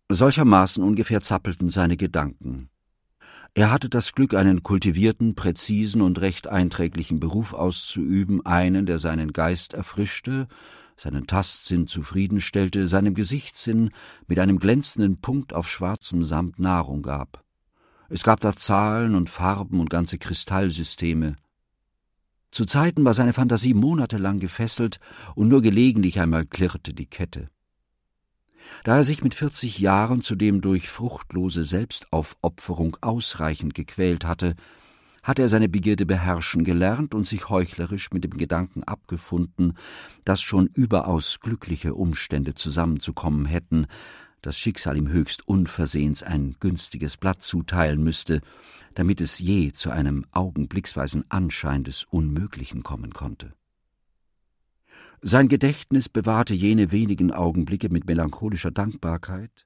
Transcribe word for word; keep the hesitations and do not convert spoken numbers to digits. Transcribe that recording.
Solchermaßen ungefähr zappelten seine Gedanken. Er hatte das Glück, einen kultivierten, präzisen und recht einträglichen Beruf auszuüben, einen, der seinen Geist erfrischte, seinen Tastsinn zufriedenstellte, seinem Gesichtssinn mit einem glänzenden Punkt auf schwarzem Samt Nahrung gab. Es gab da Zahlen und Farben und ganze Kristallsysteme. Zu Zeiten war seine Fantasie monatelang gefesselt und nur gelegentlich einmal klirrte die Kette. Da er sich mit vierzig Jahren zudem durch fruchtlose Selbstaufopferung ausreichend gequält hatte, hatte er seine Begierde beherrschen gelernt und sich heuchlerisch mit dem Gedanken abgefunden, dass schon überaus glückliche Umstände zusammenzukommen hätten, das Schicksal ihm höchst unversehens ein günstiges Blatt zuteilen müsste, damit es je zu einem augenblicksweisen Anschein des Unmöglichen kommen konnte. Sein Gedächtnis bewahrte jene wenigen Augenblicke mit melancholischer Dankbarkeit,